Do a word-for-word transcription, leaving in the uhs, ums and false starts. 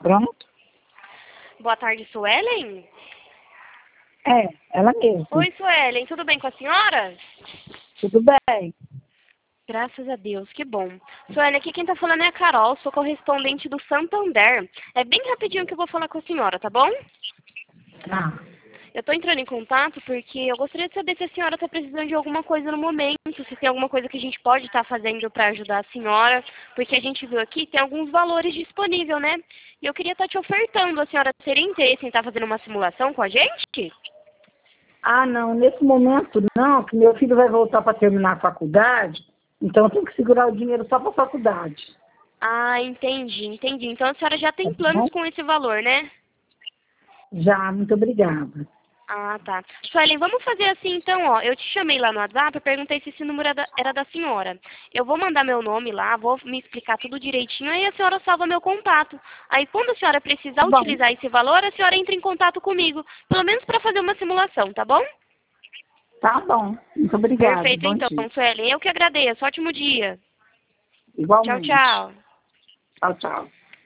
Pronto? Boa tarde, Suelen? É, ela mesma. Oi, Suelen, tudo bem com a senhora? Tudo bem? Graças a Deus, que bom. Suelen, aqui quem tá falando é a Carol, sou correspondente do Santander. É bem rapidinho que eu vou falar com a senhora, tá bom? Tá. Eu tô entrando em contato porque eu gostaria de saber se a senhora tá precisando de alguma coisa no momento, se tem alguma coisa que a gente pode estar fazendo para ajudar a senhora, porque a gente viu aqui tem alguns valores disponíveis, né? E eu queria estar te ofertando, a senhora teria interesse em estar fazendo uma simulação com a gente? Ah, não, nesse momento não, que meu filho vai voltar para terminar a faculdade, então eu tenho que segurar o dinheiro só para a faculdade. Ah, entendi, entendi. Então a senhora já Tá tem planos bom? com esse valor, né? Já, muito obrigada. Ah, tá. Suelen, vamos fazer assim então, ó. Eu te chamei lá no WhatsApp, eu perguntei se esse número era da, era da senhora. Eu vou mandar meu nome lá, vou me explicar tudo direitinho, aí a senhora salva meu contato. Aí quando a senhora precisar Tá bom, utilizar esse valor, a senhora entra em contato comigo. Pelo menos para fazer uma simulação, tá bom? tá bom. Muito obrigada. Perfeito Bom então, dia. Suelen. Eu que agradeço. Ótimo dia. Tchau, Igualmente. tchau. Tchau, tchau.